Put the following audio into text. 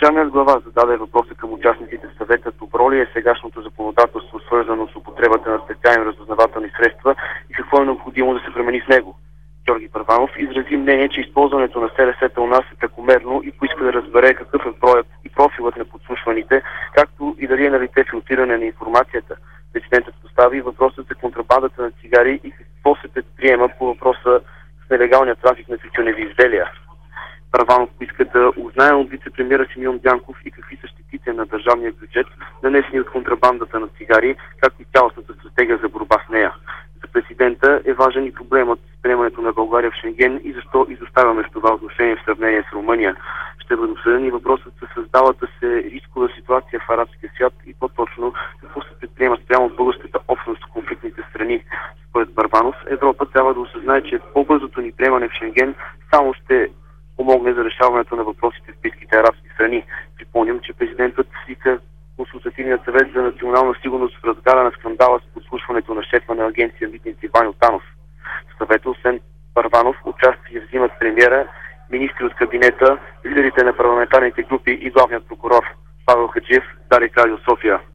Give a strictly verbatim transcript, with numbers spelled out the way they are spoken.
Държавният глава зададе въпроса към участниците в съвета: добро ли е сегашното законодателство, свързано с употребата на специални разузнавателни средства, и какво е необходимо да се промени с него. Георги Първанов изрази мнение, че използването на СРС-та у нас е прекомерно и поиска да разбере какъв е броят и профилът на подслушваните, както и дали е налице филтриране на информацията. Президентът постави въпросът за контрабандата на цигари и какво се предприема по въпроса с нелегалния трафик на тютюневи изделия. Първанов поиска да узнае от вице-премиера Симеон Дянков и какви са щетите на държавния бюджет, нанесени от контрабандата на цигари, както и цялостната стратегия за борба с нея. За президента е важен и проблемът с приемането на България в Шенген и защо изоставяме в това отношение в сравнение с Румъния. Ще бъде обсъден и въпросът със създалата се рискова ситуация в арабския свят и по-точно какво се предприема спрямо от българската общност в конфликтните страни. Според Първанов, Европа трябва да осъзнае, че по-бързото ни приемане в Шенген само ще помогне за решаването на въпросите в близките арабски страни. Припомням, че президентът свика Консултативният съвет за национална сигурност в разгара на скандала с подслушването на шефа на агенция Митници Ваньо Танов. В съвета, освен Първанов, участие взимат премиера, министри от кабинета, лидерите на парламентарните групи и главният прокурор Павел Хаджиев, Дарик Радио София.